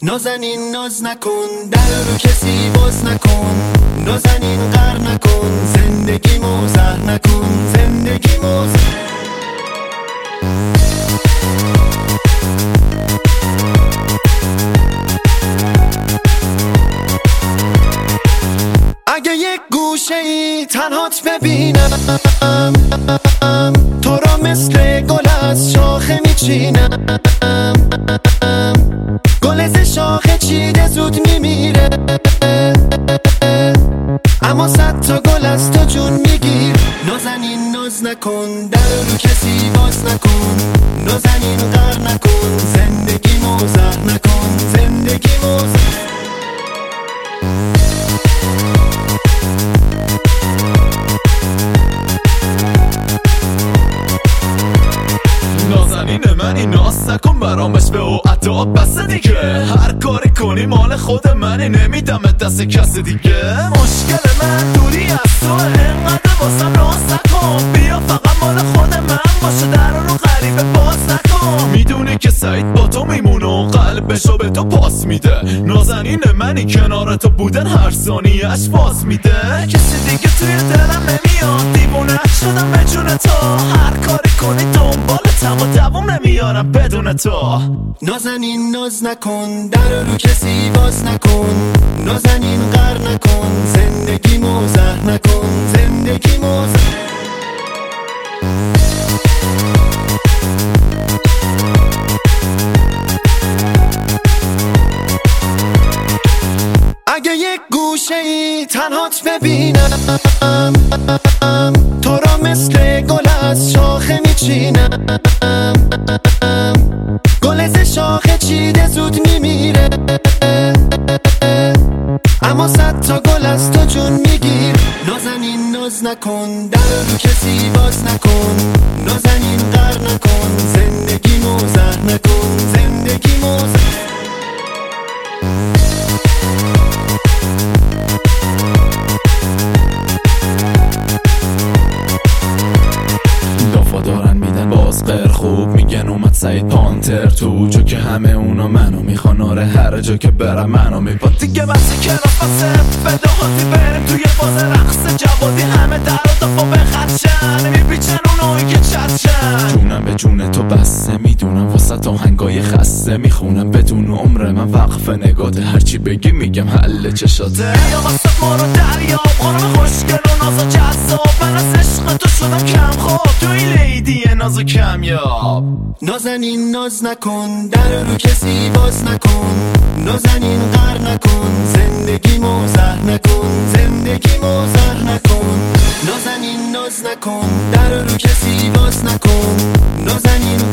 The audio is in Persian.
نازنین ناز نکن، در رو کسی باز نکن. نازنین قهر نکن، زندگیمو زهر نکن. زندگیمو اگه یک گوشه ای تنهات ببینم، تو را مثل گل از شاخه میچینم. گل ز شاخه چیده زود میمیره، اما صد تا گل از تو جون میگیر. نازنین ناز نکن، در رو کسی باز نکن. نازنین قهر نکن، زندگیمو زهر نکن. زندگیمو نازنین منی، ناز نکن برامش به او عطا بس دیگه. هر کاری کنی مال خود منی، نمیدم دست کس دیگه. مشکل من دوری از تو، انقدر واسم ناز نکن. بیا فقط مال خود من باشه، در رو غریبه باز نکن. میدونی که سعید با تو میمونه و قلبشو به تو پاس میده. نازنین منی، کنار تو بودن هر ثانیه‌اش فاز میده. کسی دیگه توی دلم نمیاد، دیوونه شدم به جون تو. هر کاری کنی دنبالتم و دوام نمیارم بدون تو. نازنین ناز نکن، در رو کسی باز نکن. نازنین قهر نکن، زندگیمو زهر نکن. زندگیمو اگه یک گوشه ای تنهات ببینم، تو را مثل گل از شاخه میچینم. گل ز شاخه چیده زود میمیره، اما صد تا گل از تو جون میگیر. نازنین ناز نکن، در رو کسی باز نکن. نازنین قهر نکن، زندگیمو زهر نکن. زندگیمو دارن میدن باز غیر خوب میگن اومد سعید پانتر تو. چون که همه اونا منو میخوان، آره هر جا که برم منو میبان. دیگه بسی کلاس واسه بداهاتی بریم توی باز رقص جوادی. همه در و دفا بخدشن، میپیچن اونایی که چتشن. جونم به جون تو بسته، میدونم واسه تا هنگای خسته. میخونم بدون عمر من وقف نگاته، هرچی بگی میگم حل چشاته. یا واسه ما رو دریاب، خانم خوشگل و ناز و جذاب. من از عشق تو شدم کم خواب، توی لیدی ناز و کمیاب. نازنین ناز نکن، در رو کسی باز نکن. نازنین قهر نکن، زندگیمو زهر نکن. زندگیمو زهر نکن. نازنین ناز نکن، در رو کسی باز نکن. نازنین